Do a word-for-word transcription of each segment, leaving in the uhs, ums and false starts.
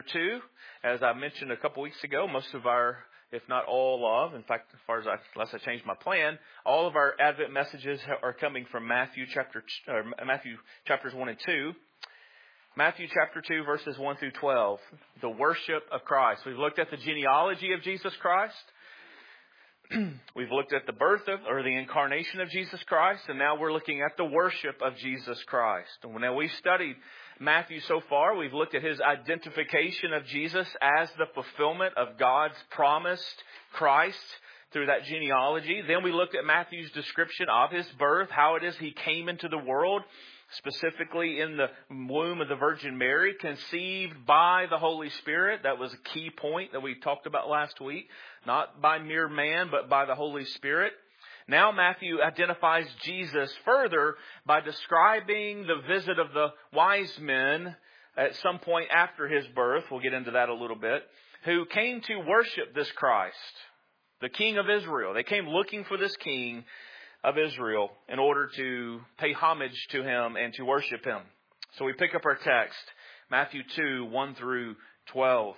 two. As I mentioned a couple weeks ago, most of our, if not all of, in fact, as far as I, unless I change my plan, all of our Advent messages are coming from Matthew chapter, or Matthew chapters one and two. Matthew chapter two, verses one through twelve, the worship of Christ. We've looked at the genealogy of Jesus Christ. We've looked at the birth of, or the incarnation of Jesus Christ, and now we're looking at the worship of Jesus Christ. And now we've studied Matthew so far. We've looked at his identification of Jesus as the fulfillment of God's promised Christ through that genealogy. Then we looked at Matthew's description of his birth, how it is he came into the world, specifically in the womb of the Virgin Mary, conceived by the Holy Spirit. That was a key point that we talked about last week. Not by mere man, but by the Holy Spirit. Now Matthew identifies Jesus further by describing the visit of the wise men at some point after his birth. We'll get into that a little bit. Who came to worship this Christ, the King of Israel. They came looking for this King of Israel in order to pay homage to him and to worship him. So we pick up our text, Matthew two, one through twelve.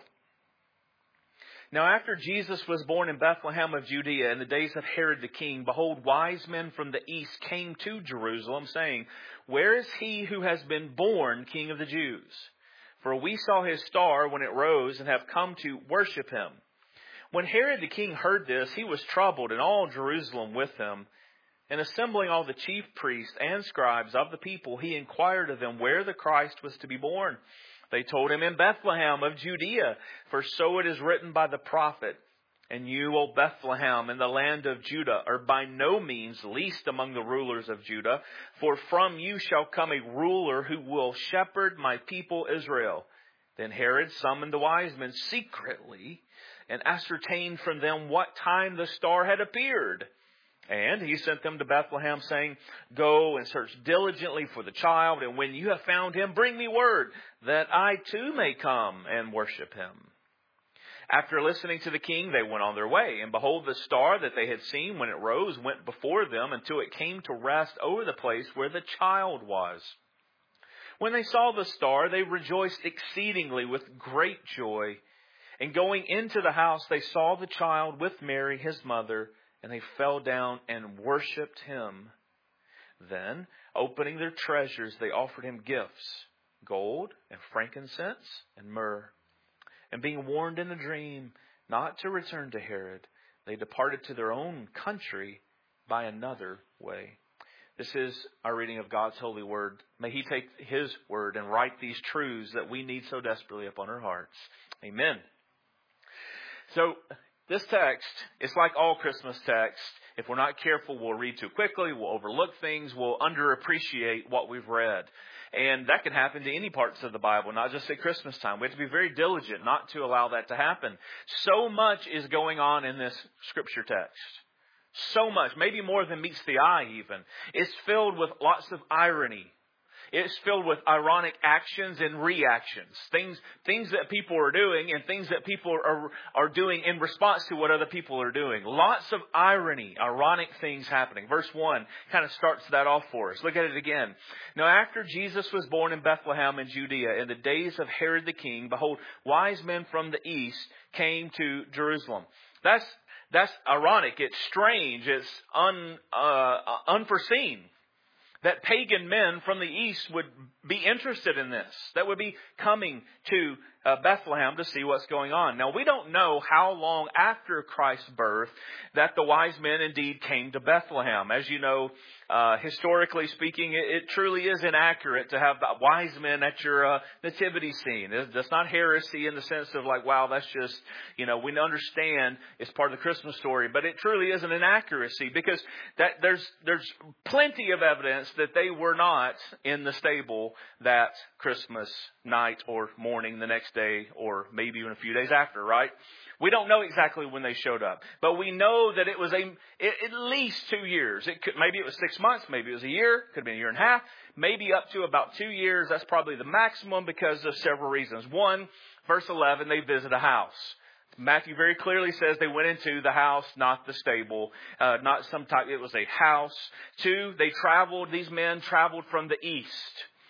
Now after Jesus was born in Bethlehem of Judea in the days of Herod the king, behold, wise men from the east came to Jerusalem, saying, Where is he who has been born King of the Jews? For we saw his star when it rose and have come to worship him. When Herod the king heard this, he was troubled, and all Jerusalem with him. And assembling all the chief priests and scribes of the people, he inquired of them where the Christ was to be born. They told him, In Bethlehem of Judea, for so it is written by the prophet, And you, O Bethlehem, in the land of Judah, are by no means least among the rulers of Judah, for from you shall come a ruler who will shepherd my people Israel. Then Herod summoned the wise men secretly and ascertained from them what time the star had appeared. And he sent them to Bethlehem, saying, Go and search diligently for the child, and when you have found him, bring me word, that I too may come and worship him. After listening to the king, they went on their way. And behold, the star that they had seen when it rose went before them until it came to rest over the place where the child was. When they saw the star, they rejoiced exceedingly with great joy. And going into the house, they saw the child with Mary, his mother, and they fell down and worshipped him. Then, opening their treasures, they offered him gifts, gold and frankincense and myrrh. And being warned in a dream not to return to Herod, they departed to their own country by another way. This is our reading of God's holy word. May he take his word and write these truths that we need so desperately upon our hearts. Amen. So, this text, it's like all Christmas texts. If we're not careful, we'll read too quickly, we'll overlook things, we'll underappreciate what we've read. And that can happen to any parts of the Bible, not just at Christmas time. We have to be very diligent not to allow that to happen. So much is going on in this scripture text. So much, maybe more than meets the eye even. It's filled with lots of irony. It's filled with ironic actions and reactions. Things things that people are doing and things that people are, are doing in response to what other people are doing. Lots of irony, ironic things happening. Verse one kind of starts that off for us. Look at it again. Now after Jesus was born in Bethlehem in Judea in the days of Herod the king, behold, wise men from the east came to Jerusalem. That's that's ironic. It's strange. It's un, uh, unforeseen that pagan men from the east would be interested in this, that would be coming to uh, Bethlehem to see what's going on. Now, we don't know how long after Christ's birth that the wise men indeed came to Bethlehem. As you know, uh, historically speaking, it, it truly is inaccurate to have wise men at your uh, nativity scene. That's not heresy in the sense of like, wow, that's just, you know, we understand it's part of the Christmas story, but it truly is an inaccuracy because that there's there's plenty of evidence that they were not in the stable that Christmas night or morning the next day or maybe even a few days after, right? We don't know exactly when they showed up, but we know that it was a it, at least two years. It could maybe it was six months, maybe it was a year, could have been a year and a half, maybe up to about two years. That's probably the maximum because of several reasons. One, verse eleven, they visit a house. Matthew very clearly says they went into the house, not the stable, uh, not some type. It was a house. Two, they traveled. These men traveled from the east.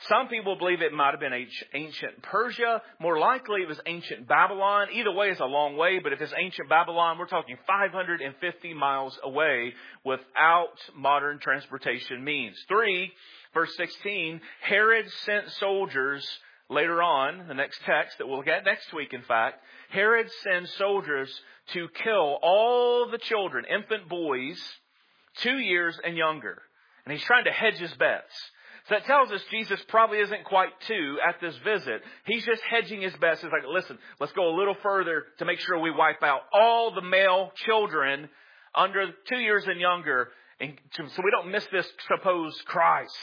Some people believe it might have been ancient Persia. More likely it was ancient Babylon. Either way is a long way, but if it's ancient Babylon, we're talking five hundred fifty miles away without modern transportation means. Three, verse sixteen, Herod sent soldiers later on, the next text that we'll look at next week, in fact. Herod sends soldiers to kill all the children, infant boys, two years and younger. And he's trying to hedge his bets. So that tells us Jesus probably isn't quite two at this visit. He's just hedging his bets. He's like, listen, let's go a little further to make sure we wipe out all the male children under two years and younger, and to, so we don't miss this supposed Christ.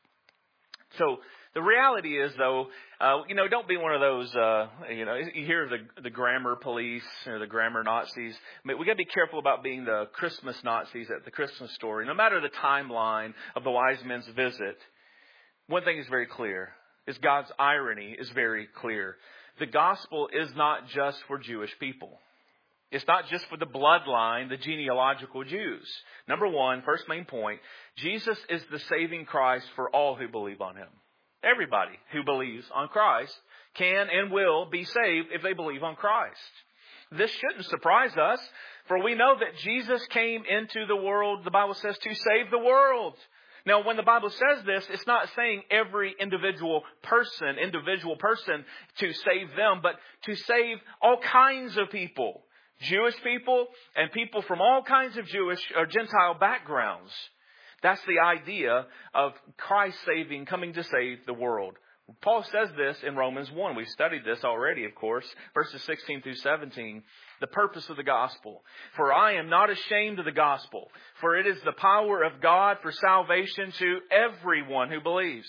So the reality is, though, uh, you know, don't be one of those, uh, you know, you hear the the grammar police or the grammar Nazis. I mean, we got to be careful about being the Christmas Nazis at the Christmas story. No matter the timeline of the wise men's visit, one thing is very clear, is God's irony is very clear. The gospel is not just for Jewish people. It's not just for the bloodline, the genealogical Jews. Number one, first main point, Jesus is the saving Christ for all who believe on Him. Everybody who believes on Christ can and will be saved if they believe on Christ. This shouldn't surprise us, for we know that Jesus came into the world, the Bible says, to save the world. Now, when the Bible says this, it's not saying every individual person, individual person to save them, but to save all kinds of people. Jewish people and people from all kinds of Jewish or Gentile backgrounds. That's the idea of Christ saving, coming to save the world. Paul says this in Romans one. We've studied this already, of course, verses sixteen through seventeen. The purpose of the gospel. For I am not ashamed of the gospel, for it is the power of God for salvation to everyone who believes.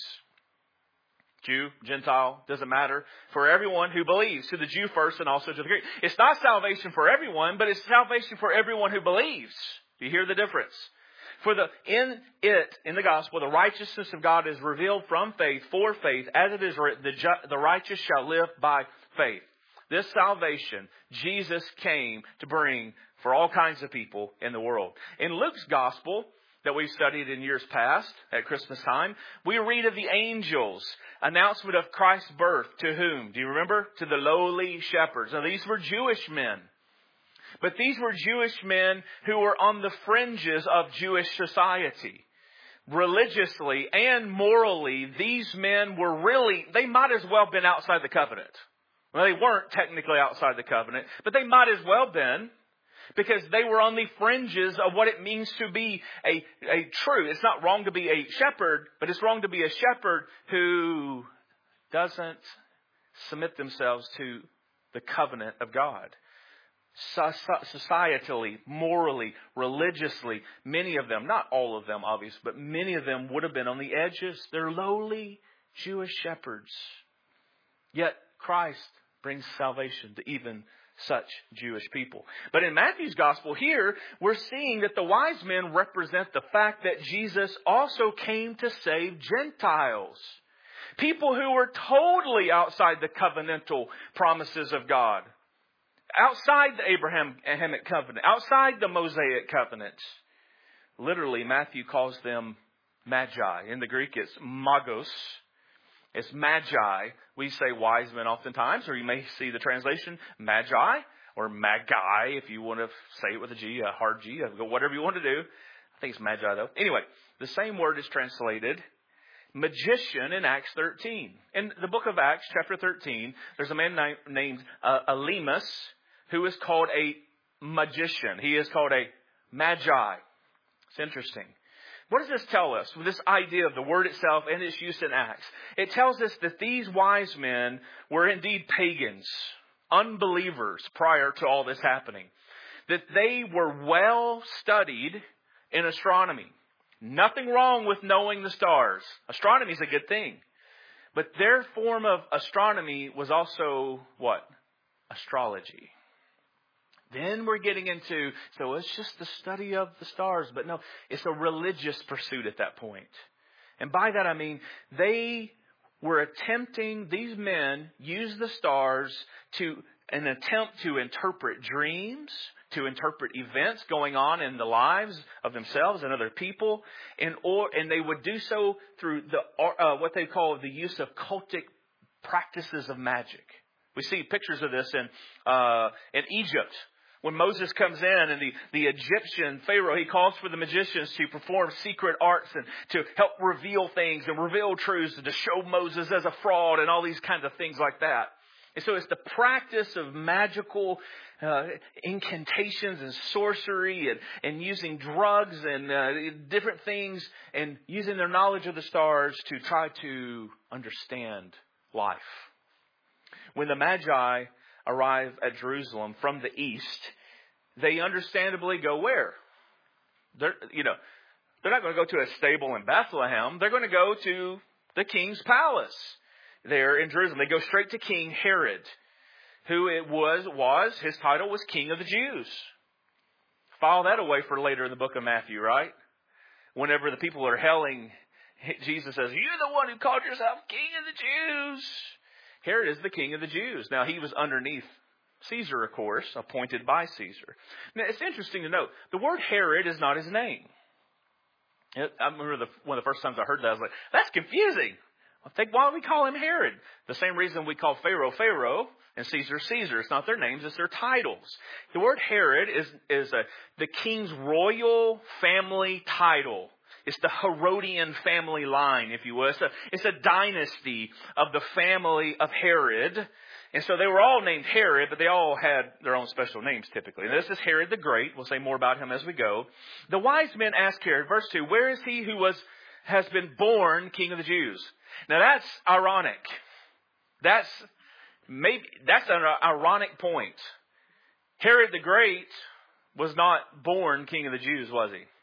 Jew, Gentile, doesn't matter. For everyone who believes, to the Jew first and also to the Greek. It's not salvation for everyone, but it's salvation for everyone who believes. Do you hear the difference? For the in it, in the gospel, the righteousness of God is revealed from faith, for faith, as it is written, the, ju- the righteous shall live by faith. This salvation, Jesus came to bring for all kinds of people in the world. In Luke's gospel, that we've studied in years past at Christmas time, we read of the angels' announcement of Christ's birth to whom? Do you remember? To the lowly shepherds. Now, these were Jewish men. But these were Jewish men who were on the fringes of Jewish society. Religiously and morally, these men were really, they might as well have been outside the covenant. Well, they weren't technically outside the covenant, but they might as well have been, because they were on the fringes of what it means to be a, a true. It's not wrong to be a shepherd, but it's wrong to be a shepherd who doesn't submit themselves to the covenant of God. Societally, morally, religiously, many of them, not all of them obviously, but many of them would have been on the edges. They're lowly Jewish shepherds. Yet Christ brings salvation to even such Jewish people. But in Matthew's gospel here, we're seeing that the wise men represent the fact that Jesus also came to save Gentiles. People who were totally outside the covenantal promises of God. Outside the Abrahamic covenant. Outside the Mosaic covenant. Literally, Matthew calls them magi. In the Greek, it's magos. It's magi. We say wise men oftentimes, or you may see the translation magi or magi if you want to say it with a G, a hard G, whatever you want to do. I think it's magi though. Anyway, the same word is translated magician in Acts thirteen. In the book of Acts, chapter thirteen, there's a man named uh, Elymas who is called a magician. He is called a magi. It's interesting. What does this tell us with this idea of the word itself and its use in Acts? It tells us that these wise men were indeed pagans, unbelievers prior to all this happening. That they were well studied in astronomy. Nothing wrong with knowing the stars. Astronomy is a good thing. But their form of astronomy was also what? Astrology. Then we're getting into, so it's just the study of the stars. But no, it's a religious pursuit at that point. And by that I mean they were attempting, these men used the stars to an attempt to interpret dreams, to interpret events going on in the lives of themselves and other people, and or and they would do so through the uh, what they call the use of cultic practices of magic. We see pictures of this in uh, in Egypt. When Moses comes in and the, the Egyptian Pharaoh, he calls for the magicians to perform secret arts and to help reveal things and reveal truths and to show Moses as a fraud and all these kinds of things like that. And so it's the practice of magical uh, incantations and sorcery and, and using drugs and uh, different things and using their knowledge of the stars to try to understand life. When the Magi arrive at Jerusalem from the east, they understandably go where? They're, you know, they're not going to go to a stable in Bethlehem. They're going to go to the king's palace there in Jerusalem. They go straight to King Herod, who it was, was, his title was King of the Jews. File that away for later in the book of Matthew, right? Whenever the people are hailing, Jesus says, "You're the one who called yourself King of the Jews." Herod is the king of the Jews. Now, he was underneath Caesar, of course, appointed by Caesar. Now, it's interesting to note, the word Herod is not his name. I remember the, one of the first times I heard that, I was like, that's confusing. I think, why do we call him Herod? The same reason we call Pharaoh, Pharaoh, and Caesar, Caesar. It's not their names, it's their titles. The word Herod is, is a, the king's royal family title. It's the Herodian family line, if you will. It's a, it's a dynasty of the family of Herod. And so they were all named Herod, but they all had their own special names typically. And this is Herod the Great. We'll say more about him as we go. The wise men asked Herod, verse two, "Where is he who was has been born King of the Jews?" Now that's ironic. That's maybe that's an ironic point. Herod the Great was not born King of the Jews, was he?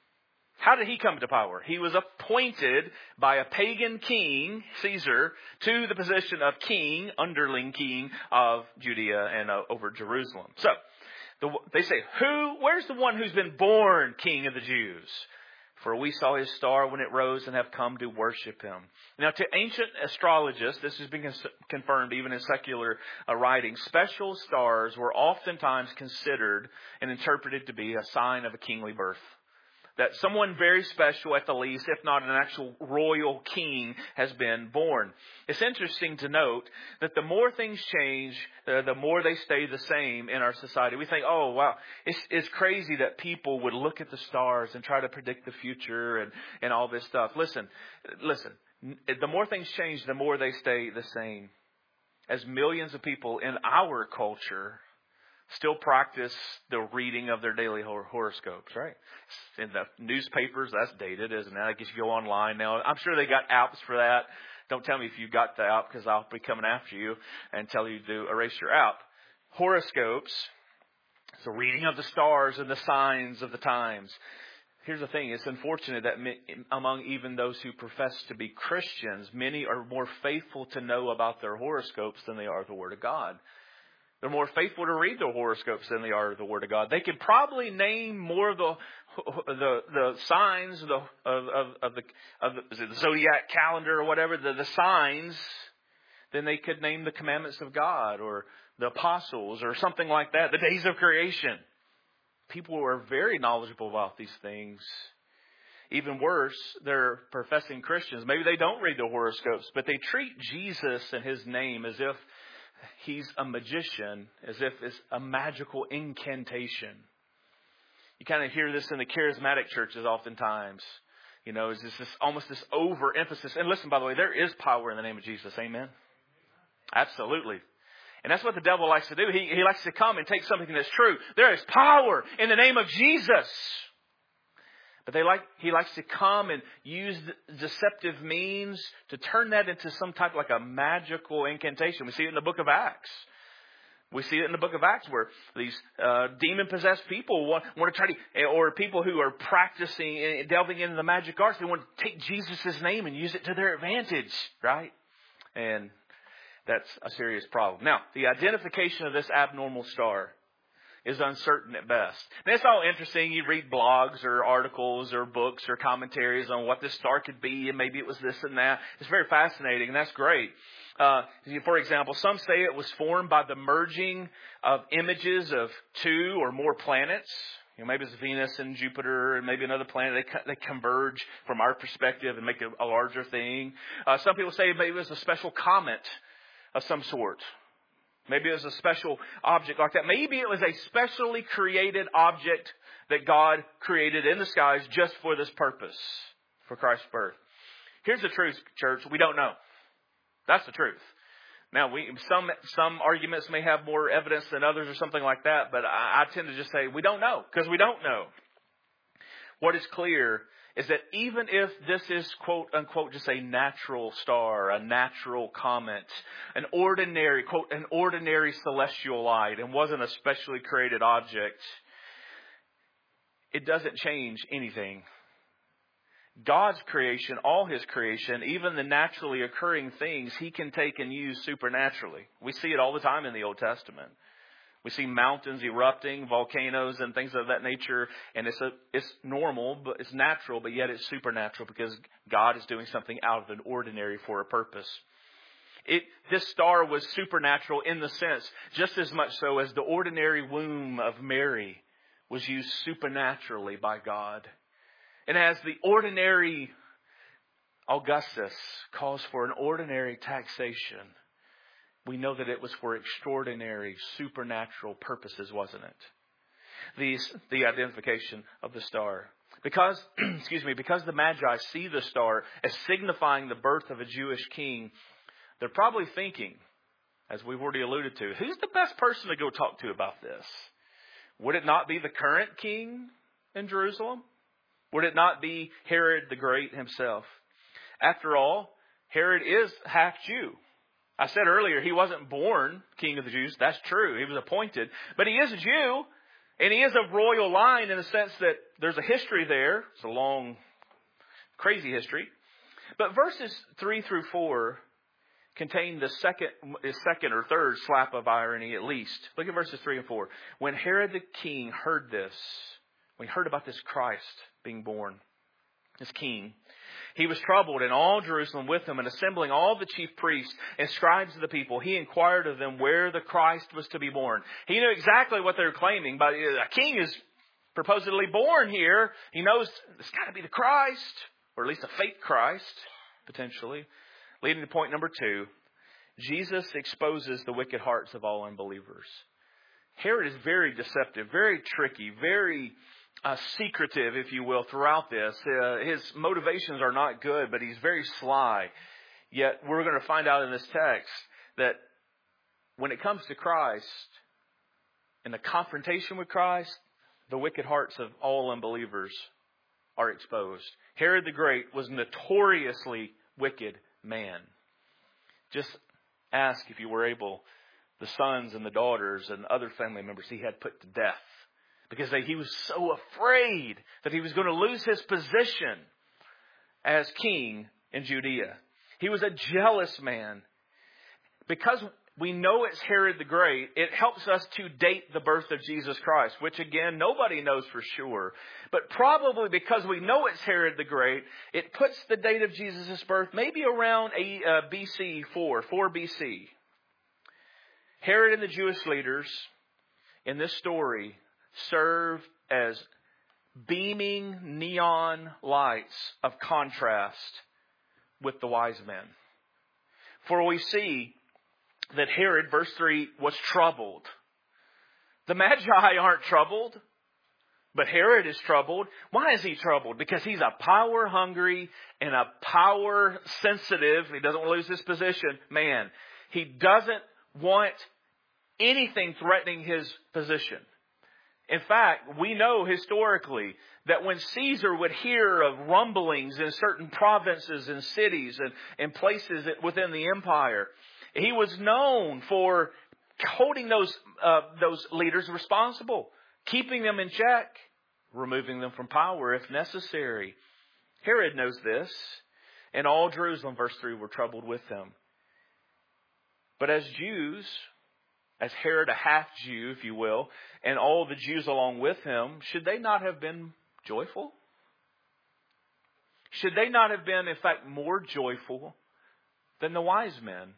How did he come to power? He was appointed by a pagan king, Caesar, to the position of king, underling king of Judea and uh, over Jerusalem. So, the, they say, "Who? Where's the one who's been born King of the Jews? For we saw his star when it rose and have come to worship him." Now, to ancient astrologists, this has been cons- confirmed even in secular uh, writing, special stars were oftentimes considered and interpreted to be a sign of a kingly birth. That someone very special at the least, if not an actual royal king, has been born. It's interesting to note that the more things change, uh, the more they stay the same in our society. We think, oh, wow, it's, it's crazy that people would look at the stars and try to predict the future and, and all this stuff. Listen, listen, the more things change, the more they stay the same. As millions of people in our culture still practice the reading of their daily horoscopes, right? In the newspapers, that's dated, isn't it? I guess you go online now. I'm sure they got apps for that. Don't tell me if you got the app, because I'll be coming after you and tell you to erase your app. Horoscopes, it's the reading of the stars and the signs of the times. Here's the thing. It's unfortunate that among even those who profess to be Christians, many are more faithful to know about their horoscopes than they are the Word of God. They're more faithful to read their horoscopes than they are the Word of God. They could probably name more of the the the signs of the of, of, of the of the, is it the zodiac calendar or whatever, the, the signs, than they could name the commandments of God or the apostles or something like that. The days of creation. People are very knowledgeable about these things. Even worse, they're professing Christians. Maybe they don't read the horoscopes, but they treat Jesus and His name as if He's a magician, as if it's a magical incantation. You kind of hear this in the charismatic churches oftentimes. You know, it's just this, almost this overemphasis. And listen, by the way, there is power in the name of Jesus. Amen? Absolutely. And that's what the devil likes to do. He, he likes to come and take something that's true. There is power in the name of Jesus. But they like he likes to come and use deceptive means to turn that into some type like a magical incantation. We see it in the book of Acts. We see it in the book of Acts where these uh, demon-possessed people want, want to try to, or people who are practicing and delving into the magic arts, they want to take Jesus' name and use it to their advantage, right? And that's a serious problem. Now, the identification of this abnormal star is uncertain at best. And it's all interesting. You read blogs or articles or books or commentaries on what this star could be, and maybe it was this and that. It's very fascinating, and that's great. Uh, for example, some say it was formed by the merging of images of two or more planets. You know, maybe it's Venus and Jupiter and maybe another planet. They, they converge from our perspective and make a, a larger thing. Uh, some people say maybe it was a special comet of some sort. Maybe it was a special object like that. Maybe it was a specially created object that God created in the skies just for this purpose, for Christ's birth. Here's the truth, church. We don't know. That's the truth. Now, we some some arguments may have more evidence than others or something like that, but I, I tend to just say we don't know because we don't know. What is clear is that even if this is, quote unquote, just a natural star, a natural comet, an ordinary, quote, an ordinary celestial light and wasn't a specially created object, it doesn't change anything. God's creation, all His creation, even the naturally occurring things, He can take and use supernaturally. We see it all the time in the Old Testament. We see mountains erupting, volcanoes and things of that nature, and it's a, it's normal, but it's natural, but yet it's supernatural because God is doing something out of the ordinary for a purpose. It, this star was supernatural in the sense, just as much so as the ordinary womb of Mary was used supernaturally by God. And as the ordinary Augustus calls for an ordinary taxation, we know that it was for extraordinary, supernatural purposes, wasn't it? These, the identification of the star. Because, excuse me, because the Magi see the star as signifying the birth of a Jewish king, they're probably thinking, as we've already alluded to, who's the best person to go talk to about this? Would it not be the current king in Jerusalem? Would it not be Herod the Great himself? After all, Herod is half Jew. I said earlier, he wasn't born king of the Jews. That's true. He was appointed. But he is a Jew, and he is of royal line in the sense that there's a history there. It's a long, crazy history. But verses three through four contain the second, second or third slap of irony at least. Look at verses three and four. When Herod the king heard this, when he heard about this Christ being born, this king, he was troubled, and all Jerusalem with him, and assembling all the chief priests and scribes of the people, he inquired of them where the Christ was to be born. He knew exactly what they were claiming, but a king is supposedly born here. He knows it's got to be the Christ, or at least a fake Christ, potentially. Leading to point number two, Jesus exposes the wicked hearts of all unbelievers. Herod is very deceptive, very tricky, very Uh, secretive, if you will, throughout this. Uh, his motivations are not good, but he's very sly. Yet we're going to find out in this text that when it comes to Christ, in the confrontation with Christ, the wicked hearts of all unbelievers are exposed. Herod the Great was a notoriously wicked man. Just ask, if you were able, the sons and the daughters and other family members he had put to death. Because he was so afraid that he was going to lose his position as king in Judea. He was a jealous man. Because we know it's Herod the Great, it helps us to date the birth of Jesus Christ, which again, nobody knows for sure. But probably because we know it's Herod the Great, it puts the date of Jesus' birth maybe around B C four, four B C. Herod and the Jewish leaders in this story serve as beaming neon lights of contrast with the wise men. For we see that Herod, verse three, was troubled. The Magi aren't troubled, but Herod is troubled. Why is he troubled? Because he's a power hungry and a power sensitive, he doesn't want to lose his position, man. He doesn't want anything threatening his position. In fact, we know historically that when Caesar would hear of rumblings in certain provinces and cities and, and places within the empire, he was known for holding those uh, those leaders responsible, keeping them in check, removing them from power if necessary. Herod knows this, and all Jerusalem, verse three, were troubled with him. But as Jews, as Herod, a half-Jew, if you will, and all the Jews along with him, should they not have been joyful? Should they not have been, in fact, more joyful than the wise men?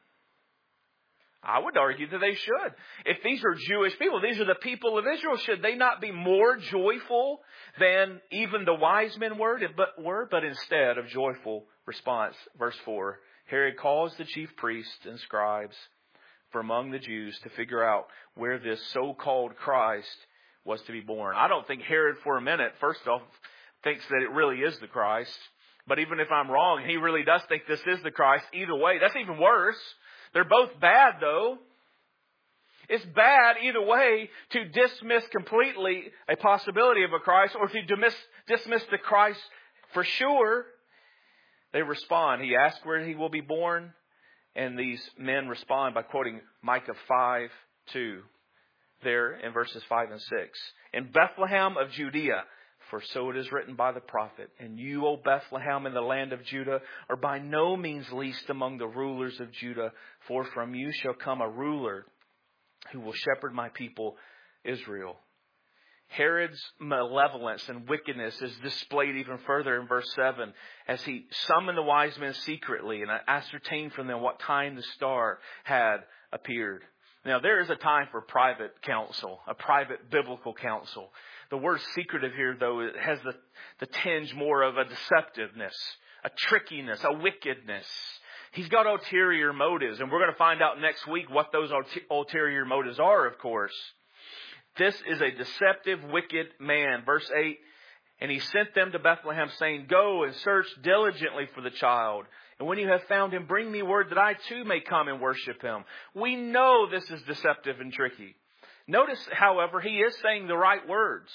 I would argue that they should. If these are Jewish people, these are the people of Israel, should they not be more joyful than even the wise men were? But, were? but instead of joyful response, verse four, Herod calls the chief priests and scribes from among the Jews to figure out where this so-called Christ was to be born. I don't think Herod for a minute, first off, thinks that it really is the Christ. But even if I'm wrong, he really does think this is the Christ. Either way, that's even worse. They're both bad, though. It's bad either way to dismiss completely a possibility of a Christ or to dismiss, dismiss the Christ for sure. They respond. He asks where he will be born. And these men respond by quoting Micah five two there in verses five and six. In Bethlehem of Judea, for so it is written by the prophet, and you, O Bethlehem, in the land of Judah, are by no means least among the rulers of Judah, for from you shall come a ruler who will shepherd my people Israel. Herod's malevolence and wickedness is displayed even further in verse seven as he summoned the wise men secretly and ascertained from them what time the star had appeared. Now, there is a time for private counsel, a private biblical counsel. The word secretive here, though, it has the, the tinge more of a deceptiveness, a trickiness, a wickedness. He's got ulterior motives, and we're going to find out next week what those ulterior motives are, of course. This is a deceptive, wicked man. Verse eight, and he sent them to Bethlehem, saying, go and search diligently for the child. And when you have found him, bring me word that I too may come and worship him. We know this is deceptive and tricky. Notice, however, he is saying the right words.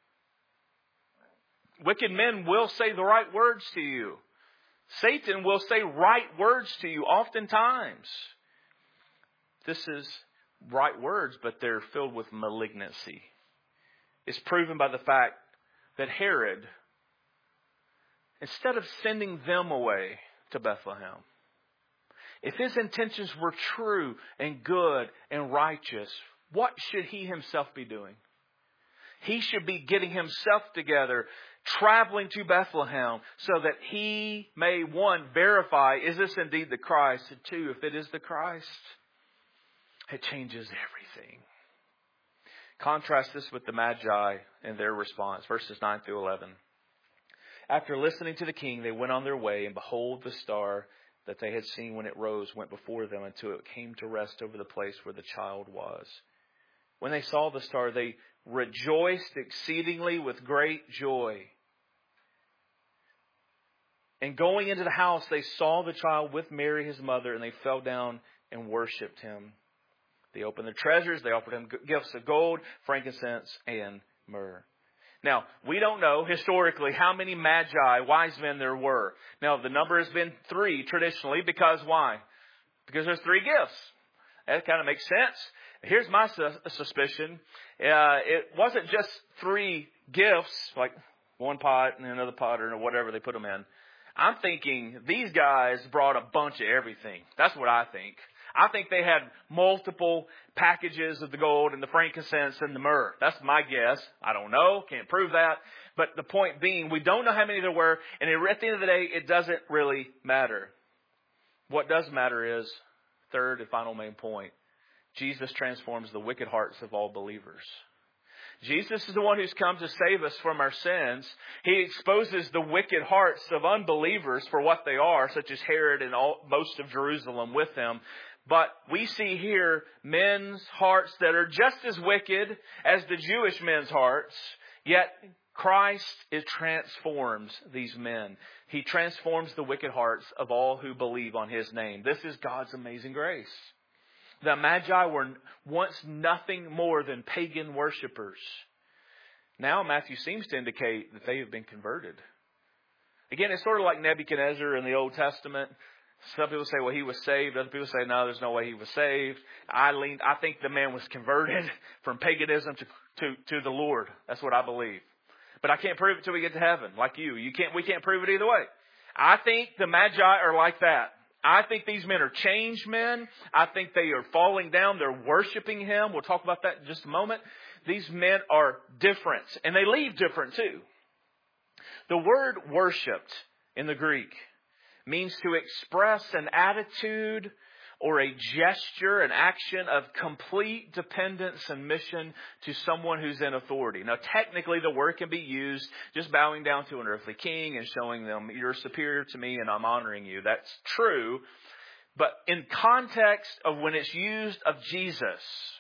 Wicked men will say the right words to you. Satan will say right words to you oftentimes. This is right words, but they're filled with malignancy. It's proven by the fact that Herod, instead of sending them away to Bethlehem, if his intentions were true and good and righteous, what should he himself be doing? He should be getting himself together, traveling to Bethlehem so that he may, one, verify, is this indeed the Christ? And two, if it is the Christ, it changes everything. Contrast this with the Magi and their response, verses nine through eleven. After listening to the king, they went on their way, and behold, the star that they had seen when it rose went before them until it came to rest over the place where the child was. When they saw the star, they rejoiced exceedingly with great joy. And going into the house, they saw the child with Mary, his mother, and they fell down and worshipped him. They opened their treasures. They offered him gifts of gold, frankincense, and myrrh. Now, we don't know historically how many magi, wise men there were. Now, the number has been three traditionally because why? Because there's three gifts. That kind of makes sense. Here's my su- suspicion. Uh, it wasn't just three gifts, like one pot and another pot or whatever they put them in. I'm thinking these guys brought a bunch of everything. That's what I think. I think they had multiple packages of the gold and the frankincense and the myrrh. That's my guess. I don't know. Can't prove that. But the point being, we don't know how many there were. And at the end of the day, it doesn't really matter. What does matter is, third and final main point, Jesus transforms the wicked hearts of all believers. Jesus is the one who's come to save us from our sins. He exposes the wicked hearts of unbelievers for what they are, such as Herod and all, most of Jerusalem with him. But we see here men's hearts that are just as wicked as the Jewish men's hearts, yet Christ is transforms these men. He transforms the wicked hearts of all who believe on his name. This is God's amazing grace. The Magi were once nothing more than pagan worshipers. Now Matthew seems to indicate that they have been converted. Again, it's sort of like Nebuchadnezzar in the Old Testament. Some people say, well, he was saved. Other people say, no, there's no way he was saved. I lean, I think the man was converted from paganism to, to, to the Lord. That's what I believe. But I can't prove it till we get to heaven, like you. You can't, we can't prove it either way. I think the Magi are like that. I think these men are changed men. I think they are falling down. They're worshiping Him. We'll talk about that in just a moment. These men are different, and they leave different too. The word worshipped in the Greek means to express an attitude or a gesture, an action of complete dependence and mission to someone who's in authority. Now, technically, the word can be used just bowing down to an earthly king and showing them, you're superior to me and I'm honoring you. That's true. But in context of when it's used of Jesus,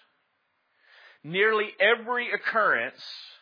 nearly every occurrence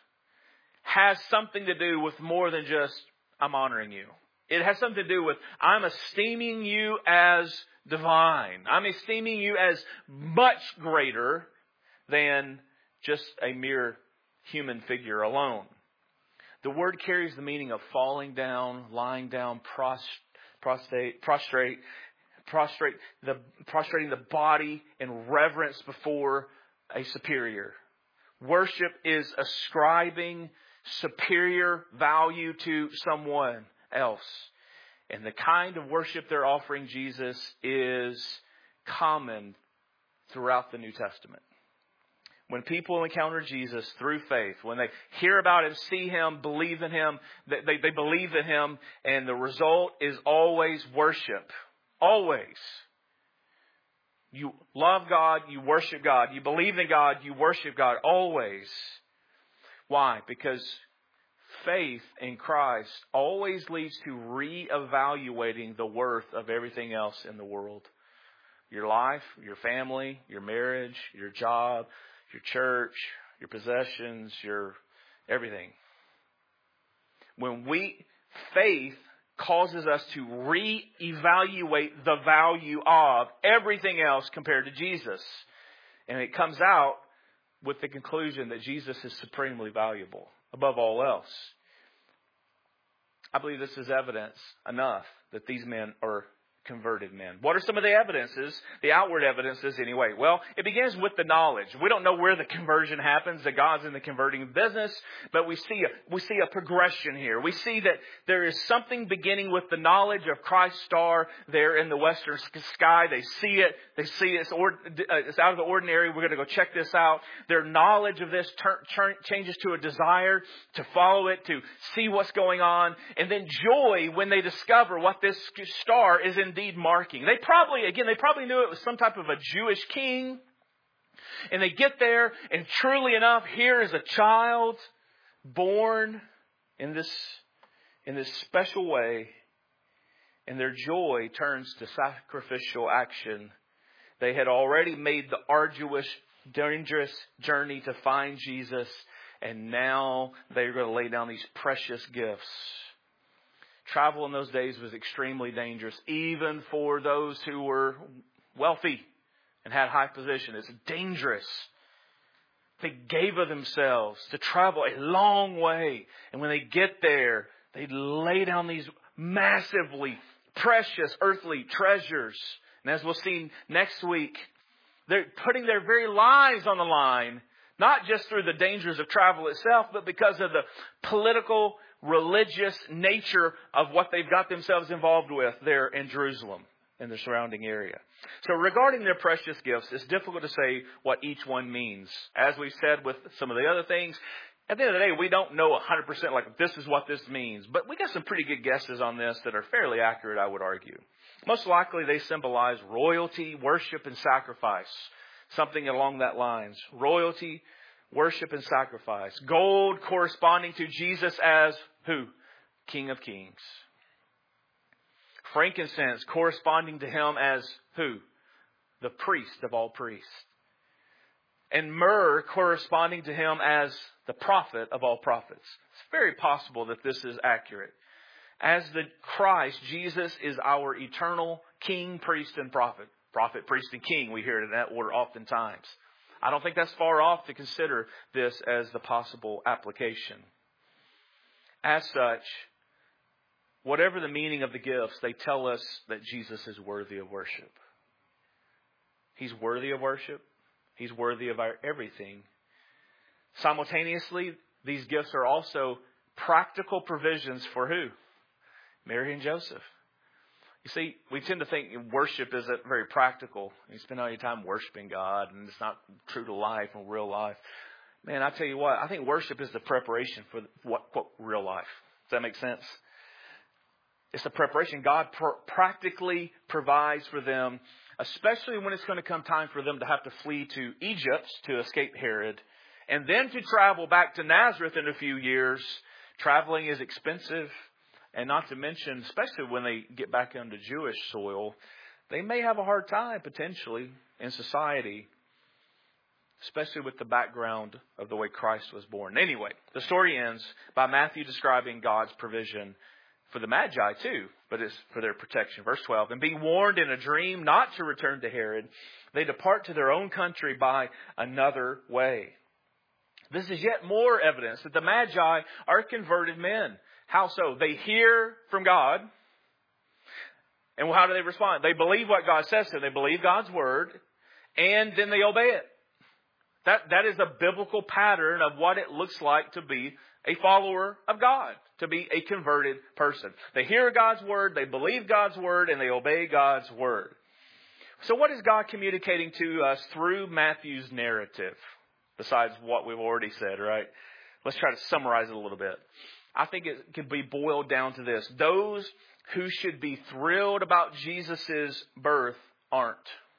has something to do with more than just, I'm honoring you. It has something to do with, I'm esteeming you as divine. I'm esteeming you as much greater than just a mere human figure alone. The word carries the meaning of falling down, lying down, prostrate, prostrate, prostrate, the prostrating the body in reverence before a superior. Worship is ascribing superior value to someone else. And the kind of worship they're offering Jesus is common throughout the New Testament. When people encounter Jesus through faith, when they hear about Him, see Him, believe in Him, they, they believe in Him, and the result is always worship. Always. You love God, you worship God. You believe in God, you worship God. Always. Why? Because faith in Christ always leads to reevaluating the worth of everything else in the world. Your life, your family, your marriage, your job, your church, your possessions, your everything. When we, faith causes us to reevaluate the value of everything else compared to Jesus. And it comes out with the conclusion that Jesus is supremely valuable above all else. I believe this is evidence enough that these men are converted men. What are some of the evidences, the outward evidences anyway? Well, it begins with the knowledge. We don't know where the conversion happens, that God's in the converting business, but we see a, we see a progression here. We see that there is something beginning with the knowledge of Christ's star there in the western sky. They see it. They see it's, or, it's out of the ordinary. We're going to go check this out. Their knowledge of this turn, turn, changes to a desire to follow it, to see what's going on, and then joy when they discover what this star is in indeed marking. They probably, again, they probably knew it was some type of a Jewish king. And they get there, and truly enough, here is a child born in this, in this special way. And their joy turns to sacrificial action. They had already made the arduous, dangerous journey to find Jesus. And now they're going to lay down these precious gifts. Travel in those days was extremely dangerous, even for those who were wealthy and had high position. It's dangerous. They gave of themselves to travel a long way. And when they get there, they lay down these massively precious earthly treasures. And as we'll see next week, they're putting their very lives on the line, not just through the dangers of travel itself, but because of the political, religious nature of what they've got themselves involved with there in Jerusalem and the surrounding area. So regarding their precious gifts, it's difficult to say what each one means. As we've said with some of the other things, at the end of the day, we don't know one hundred percent like this is what this means. But we got some pretty good guesses on this that are fairly accurate, I would argue. Most likely they symbolize royalty, worship, and sacrifice. Something along that lines. Royalty, worship, and sacrifice. Gold corresponding to Jesus as who? King of Kings. Frankincense corresponding to Him as who? The priest of all priests. And myrrh corresponding to Him as the prophet of all prophets. It's very possible that this is accurate. As the Christ, Jesus is our eternal King, priest, and prophet. Prophet, priest, and king. We hear it in that order oftentimes. I don't think that's far off to consider this as the possible application. As such, whatever the meaning of the gifts, they tell us that Jesus is worthy of worship. He's worthy of worship. He's worthy of our everything. Simultaneously, these gifts are also practical provisions for who? Mary and Joseph. You see, we tend to think worship isn't very practical. You spend all your time worshiping God, and it's not true to life and real life. Man, I tell you what, I think worship is the preparation for what, what real life. Does that make sense? It's the preparation. God pr- practically provides for them, especially when it's going to come time for them to have to flee to Egypt to escape Herod, and then to travel back to Nazareth in a few years. Traveling is expensive. And not to mention, especially when they get back onto Jewish soil, they may have a hard time potentially in society, especially with the background of the way Christ was born. Anyway, the story ends by Matthew describing God's provision for the Magi too, but it's for their protection. Verse twelve, and being warned in a dream not to return to Herod, they depart to their own country by another way. This is yet more evidence that the Magi are converted men. How so? They hear from God. And how do they respond? They believe what God says to them. They believe God's word. And then they obey it. That, that is a biblical pattern of what it looks like to be a follower of God. To be a converted person. They hear God's word. They believe God's word. And they obey God's word. So what is God communicating to us through Matthew's narrative? Besides what we've already said, right? Let's try to summarize it a little bit. I think it could be boiled down to this. Those who should be thrilled about Jesus' birth aren't.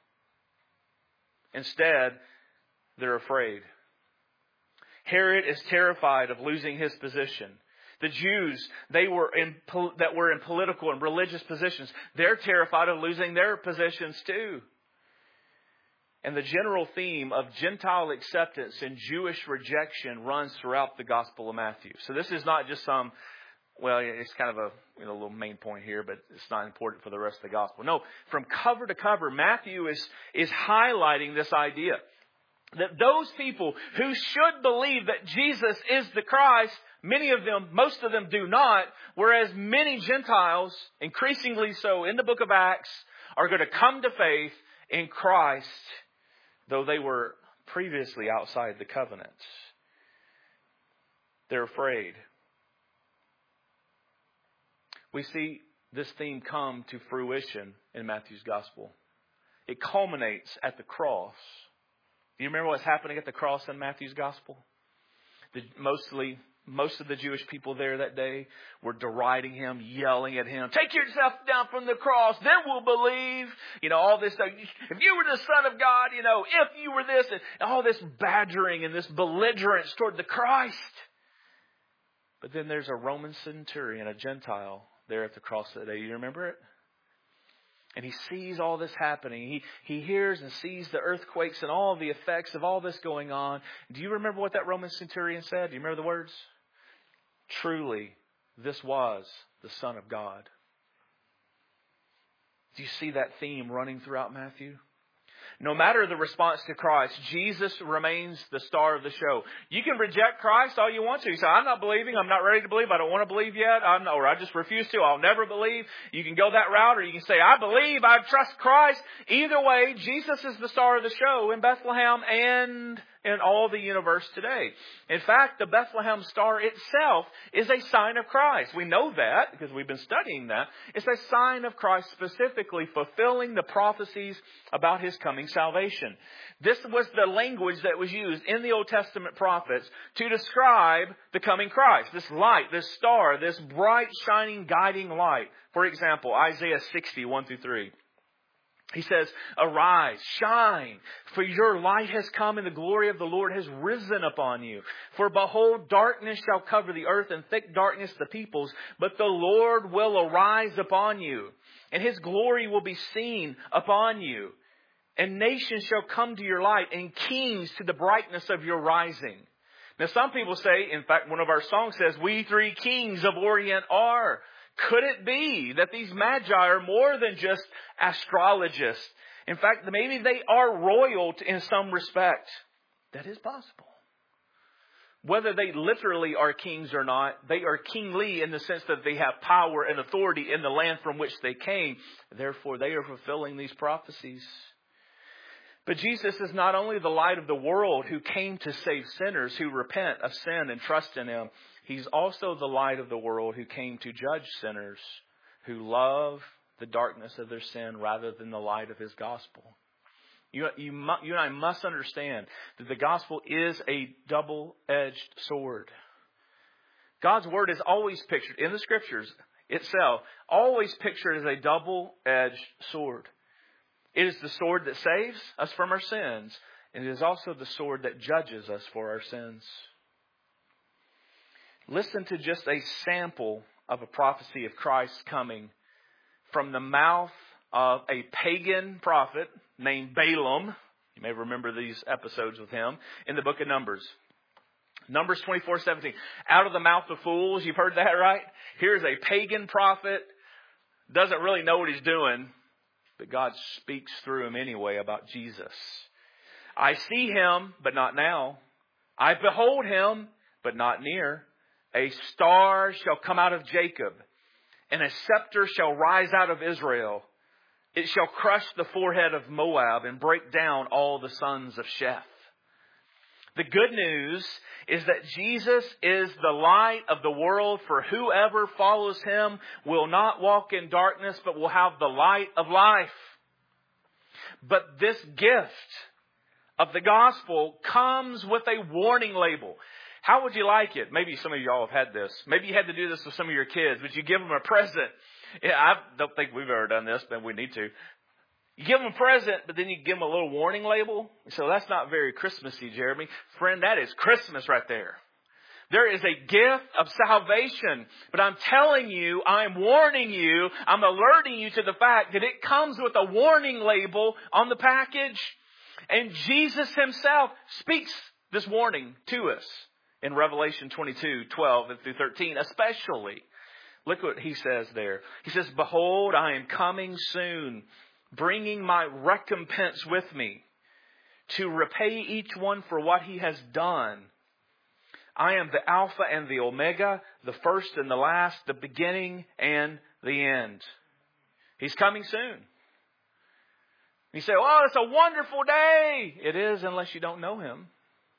Instead, they're afraid. Herod is terrified of losing his position. The Jews, they were in that were in political and religious positions, they're terrified of losing their positions too. And the general theme of Gentile acceptance and Jewish rejection runs throughout the Gospel of Matthew. So this is not just some, well, it's kind of a you know, little main point here, but it's not important for the rest of the Gospel. No, from cover to cover, Matthew is, is highlighting this idea that those people who should believe that Jesus is the Christ, many of them, most of them do not, whereas many Gentiles, increasingly so in the book of Acts, are going to come to faith in Christ, though they were previously outside the covenant. They're afraid. We see this theme come to fruition in Matthew's gospel. It culminates at the cross. Do you remember what's happening at the cross in Matthew's gospel? The, mostly, most of the Jewish people there that day were deriding him, yelling at him, take yourself down from the cross, then we'll believe. You know, all this stuff. If you were the Son of God, you know, if you were this, and all this badgering and this belligerence toward the Christ. But then there's a Roman centurion, a Gentile, there at the cross that day. You remember it? And he sees all this happening. He, he hears and sees the earthquakes and all the effects of all this going on. Do you remember what that Roman centurion said? Do you remember the words? Truly, this was the Son of God. Do you see that theme running throughout Matthew? No matter the response to Christ, Jesus remains the star of the show. You can reject Christ all you want to. You say, I'm not believing. I'm not ready to believe. I don't want to believe yet. I'm not, or I just refuse to. I'll never believe. You can go that route, or you can say, I believe. I trust Christ. Either way, Jesus is the star of the show in Bethlehem and in all the universe today. In fact, the Bethlehem star itself is a sign of Christ. We know that because we've been studying that. It's a sign of Christ, specifically fulfilling the prophecies about his coming salvation. This was the language that was used in the Old Testament prophets to describe the coming Christ. This light, this star, this bright, shining, guiding light. For example, Isaiah sixty, one through three. He says, arise, shine, for your light has come and the glory of the Lord has risen upon you. For behold, darkness shall cover the earth and thick darkness the peoples, but the Lord will arise upon you, and his glory will be seen upon you. And nations shall come to your light, and kings to the brightness of your rising. Now some people say, in fact, one of our songs says, we three kings of Orient are. Could it be that these magi are more than just astrologists? In fact, maybe they are royal in some respect. That is possible. Whether they literally are kings or not, they are kingly in the sense that they have power and authority in the land from which they came. Therefore, they are fulfilling these prophecies. But Jesus is not only the light of the world who came to save sinners who repent of sin and trust in him. He's also the light of the world who came to judge sinners who love the darkness of their sin rather than the light of His gospel. You, you, you and I must understand that the gospel is a double-edged sword. God's word is always pictured in the scriptures itself, always pictured as a double-edged sword. It is the sword that saves us from our sins, and it is also the sword that judges us for our sins. Listen to just a sample of a prophecy of Christ's coming from the mouth of a pagan prophet named Balaam. You may remember these episodes with him in the book of Numbers. Numbers twenty-four seventeen. Out of the mouth of fools. You've heard that, right? Here's a pagan prophet. Doesn't really know what he's doing. But God speaks through him anyway about Jesus. I see him, but not now. I behold him, but not near. A star shall come out of Jacob, and a scepter shall rise out of Israel. It shall crush the forehead of Moab and break down all the sons of Sheth. The good news is that Jesus is the light of the world, for whoever follows him will not walk in darkness, but will have the light of life. But this gift of the gospel comes with a warning label. How would you like it? Maybe some of y'all have had this. Maybe you had to do this with some of your kids. Would you give them a present? Yeah, I don't think we've ever done this, but we need to. You give them a present, but then you give them a little warning label. So that's not very Christmassy, Jeremy. Friend, that is Christmas right there. There is a gift of salvation. But I'm telling you, I'm warning you, I'm alerting you to the fact that it comes with a warning label on the package. And Jesus himself speaks this warning to us in Revelation twenty-two, twelve and through thirteen, especially. Look what he says there. He says, behold, I am coming soon, bringing my recompense with me to repay each one for what he has done. I am the Alpha and the Omega, the first and the last, the beginning and the end. He's coming soon. You say, oh, it's a wonderful day. It is, unless you don't know him.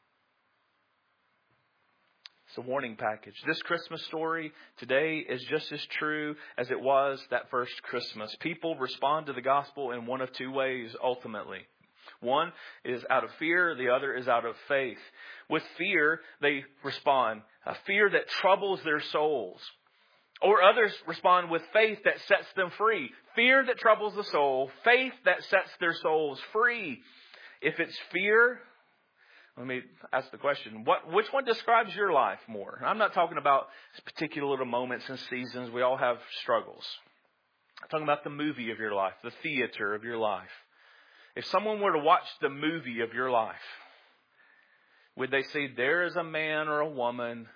It's a warning package. This Christmas story today is just as true as it was that first Christmas. People respond to the gospel in one of two ways, ultimately. One is out of fear. The other is out of faith. With fear, they respond. A fear that troubles their souls. Or others respond with faith that sets them free. Fear that troubles the soul. Faith that sets their souls free. If it's fear, let me ask the question, what, which one describes your life more? I'm not talking about particular little moments and seasons. We all have struggles. I'm talking about the movie of your life, the theater of your life. If someone were to watch the movie of your life, would they say there is a man or a woman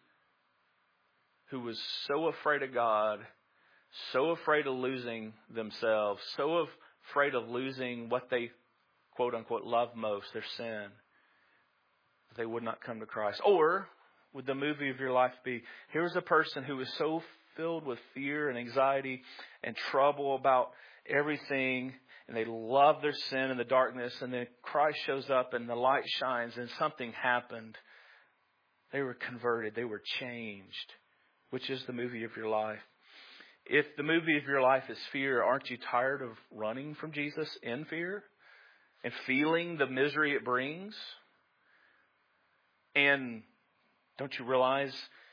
who was so afraid of God, so afraid of losing themselves, so afraid of losing what they, quote unquote, love most, their sin, they would not come to Christ? Or would the movie of your life be, here's a person who is so filled with fear and anxiety and trouble about everything, and they love their sin and the darkness, and then Christ shows up and the light shines and something happened. They were converted. They were changed. Which is the movie of your life? If the movie of your life is fear, aren't you tired of running from Jesus in fear and feeling the misery it brings? And don't you realize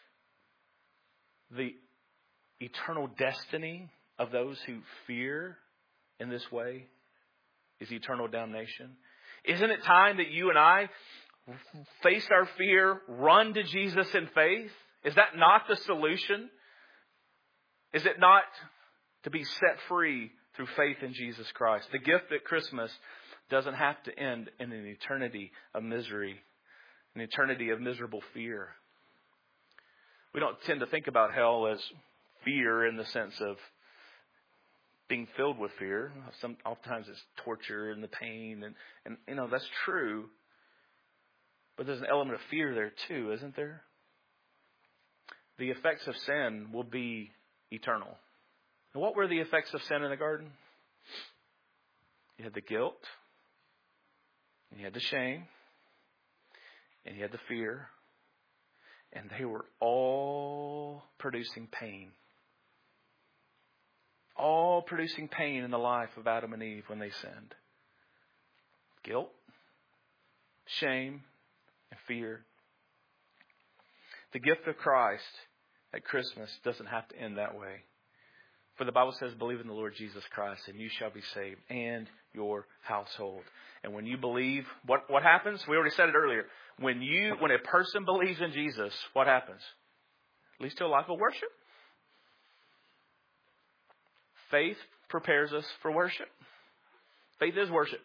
the eternal destiny of those who fear in this way is eternal damnation? Isn't it time that you and I face our fear, run to Jesus in faith? Is that not the solution? Is it not to be set free through faith in Jesus Christ? The gift at Christmas doesn't have to end in an eternity of misery, an eternity of miserable fear. We don't tend to think about hell as fear in the sense of being filled with fear. Some, oftentimes it's torture and the pain, and, and you know, that's true. But there's an element of fear there too, isn't there? The effects of sin will be eternal. And what were the effects of sin in the garden? You had the guilt, and you had the shame, and you had the fear, and they were all producing pain. all producing pain in the life of Adam and Eve when they sinned. Guilt, shame, and fear. The gift of Christ at Christmas doesn't have to end that way. For the Bible says, believe in the Lord Jesus Christ and you shall be saved, and your household. And when you believe, what, what happens? We already said it earlier. When you, when a person believes in Jesus, what happens? Leads to a life of worship. Faith prepares us for worship. Faith is worship.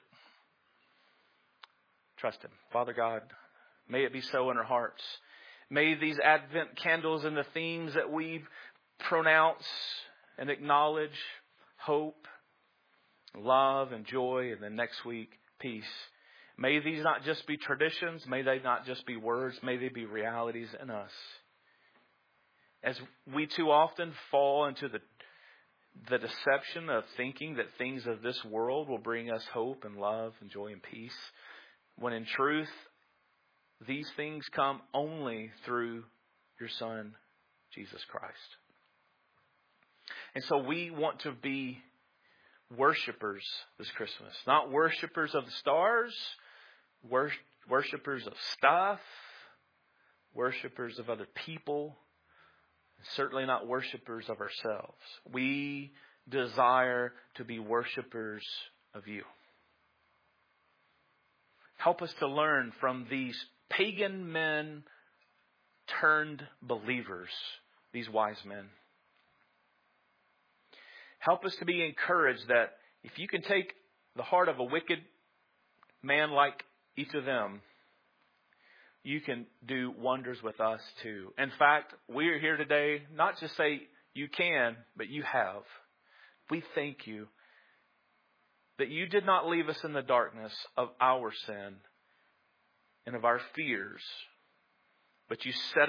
Trust Him. Father God, may it be so in our hearts. May these Advent candles and the themes that we pronounce and acknowledge, hope, love, and joy, and then next week, peace. May these not just be traditions. May they not just be words. May they be realities in us. As we too often fall into the the deception of thinking that things of this world will bring us hope and love and joy and peace, when in truth, these things come only through your Son, Jesus Christ. And so we want to be worshipers this Christmas. Not worshipers of the stars, wor- worshipers of stuff, worshipers of other people, certainly not worshipers of ourselves. We desire to be worshipers of you. Help us to learn from these pagan men turned believers, these wise men. Help us to be encouraged that if you can take the heart of a wicked man like each of them, you can do wonders with us too. In fact, we are here today not just say you can, but you have. We thank you that you did not leave us in the darkness of our sin and of our fears, but you set